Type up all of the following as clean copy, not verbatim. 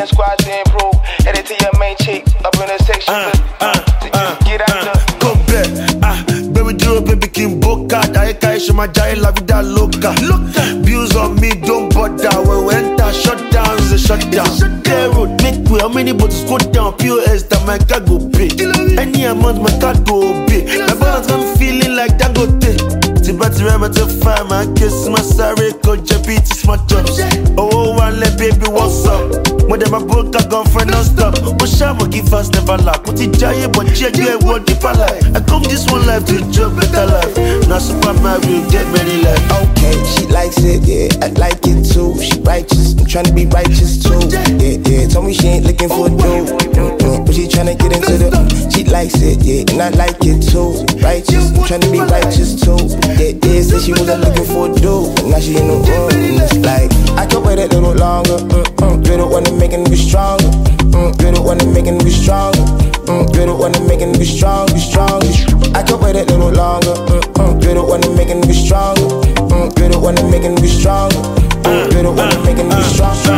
in squads to improve. Headed to your main chick, up in the section. Get out the. Go back, baby, do a baby King Boca. Daika, show my giant la vida loca. Views on me, don't bother. When we enter, shut down, is a shutdown. Clear road, make way. How many bottles go down? POS that my car go pay. Any amount my car go obey. My balance I'm feeling like Dangote. Tibati rema to find my kiss, my sorry, coach, JP to my chops. Oh, one let baby, what's up? When them a book, I gone for non-stop. Oshama give us never lack. What it giant, but check you what deeper life. I come this one life to enjoy better life. Now Super Mario, get many life. Okay, she likes it, yeah, I like it too. She righteous, I'm tryna be righteous too. Yeah, told me she ain't looking for a dude, but she tryna get into the. She likes it, yeah, and I like it too. Righteous, I'm tryna be righteous too. Yeah, said she wasn't looking for a dude, but now she in the room. And it's like, I can wait a little longer. You're the one that making me stronger. You're the one that making me stronger. You're the one that making me strong, be strong. I can wait a little longer. You're the one that making me stronger. You're the one that making me stronger. You're the one that making me stronger.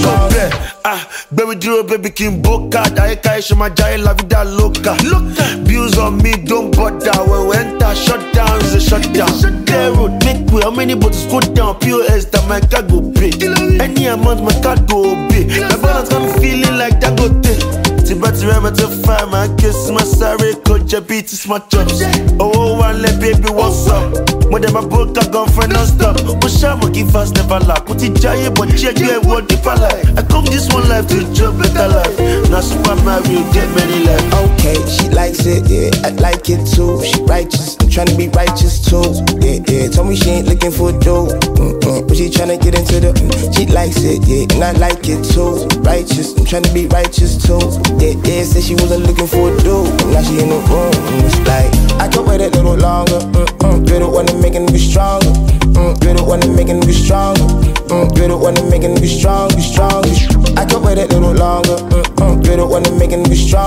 Baby, do a baby King Boca. Daika, show my giant la vida loca. Views on me, don't bother. When we enter, shut down, is a shutdown. Clear road, make way. How many bottles go down? POS that my car go pay. Any amount my car go obey. My balance I'm feeling like Dangote. Tibati rema to find my kiss, my sorry, coach, JP to my chops. Oh, one let baby, what's up? When them a book, I gone for non-stop. Oshama give us never lack. What it giant, but check you what deeper life. I come this one life to enjoy better life. Now Super Mario, get many life. Okay, she likes it, yeah, I like it too. She righteous, I'm tryna be righteous too. Yeah, told me she ain't looking for a dude, but she tryna get into the. She likes it, yeah, and I like it too. Righteous, I'm tryna be righteous too. Yeah, said she wasn't looking for a dude, but now she in the room. And it's like, I can wait a little longer. You're the one that making me stronger. You're the one that making me stronger. You're the one that making me strong, be strong. I can wait a little longer. You're the one that making me stronger.